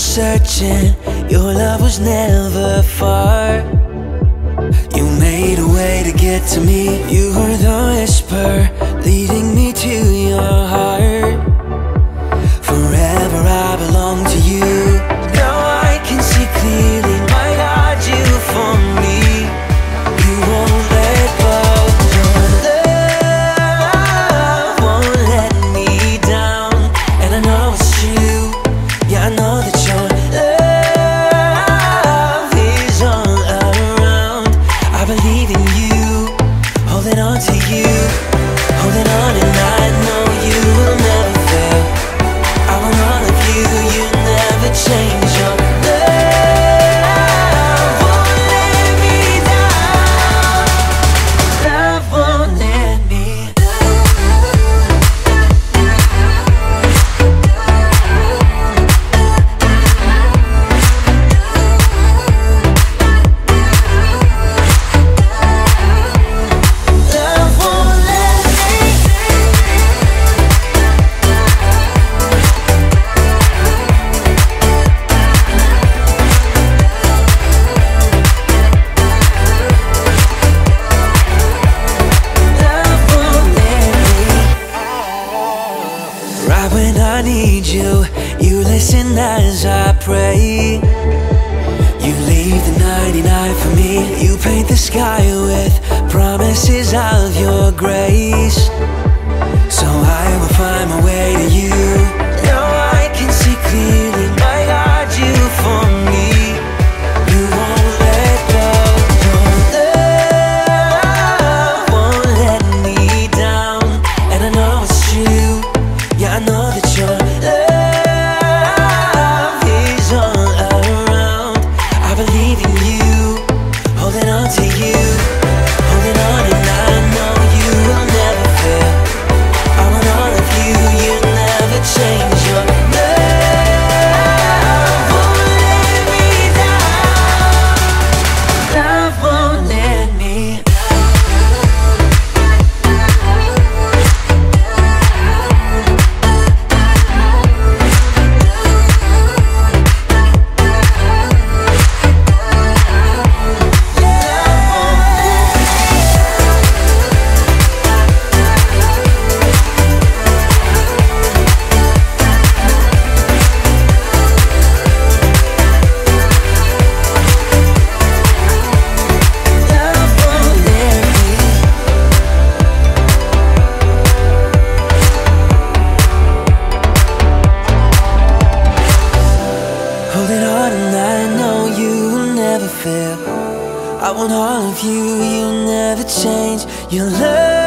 searching, your love was never far. You made a way to get to me. You were the whisper leading me to your heart. Forever I belong to you. Now I can see clearly, my God, you for me. You won't let go. Your love won't let me down, and I know it's true. Yeah, I know that your love is all around. I believe in you, holding on to you, holding on, and I know you will never fail. I want all of you, you never change. Your love won't let me down. Love won't let me right when I need you, you listen as I pray. You leave the 99 for me. You paint the sky with promises of your grace. So I will find my way to you. Now I can see clearly, my God, you for me. You won't let go. Your love won't let me down, and I know it's true. Yeah, I know that your love is all around. I believe in you, holding on to you, holding on, and I know you will never fail. I want all of you, you never change. Your love won't let me down. Love won't let me holding on, and I know you will never fail. I want all of you, you never change. Your love